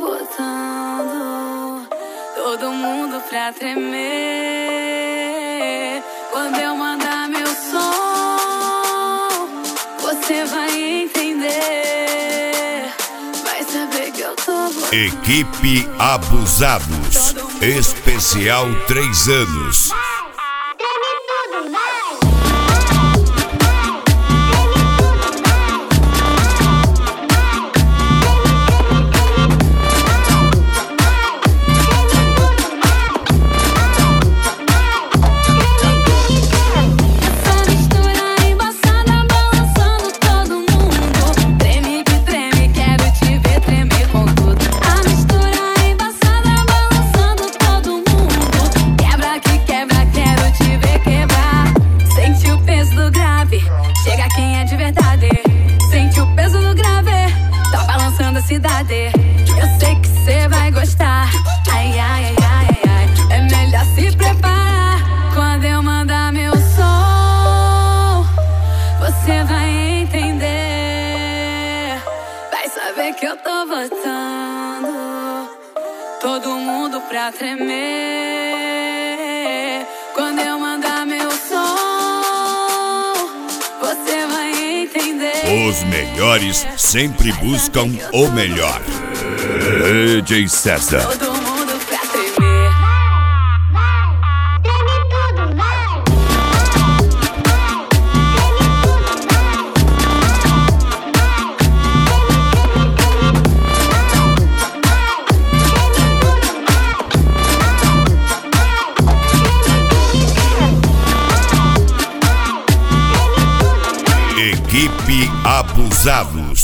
botando todo mundo pra tremer. Quando eu mandar meu som, você vai entender. Vai saber que eu tô botando. Equipe Abusados, especial 3 anos. Chega quem é de verdade, sente o peso do grave, tá balançando a cidade. Eu sei que cê vai gostar. Ai, ai, ai, ai, ai. É melhor se preparar. Quando eu mandar meu som, você vai entender. Vai saber que eu tô botando todo mundo pra tremer. Quando eu mandar meu som, você vai entender. Os melhores sempre buscam o melhor. DJ César. Todo mundo pra tremer. Equipe Abusados.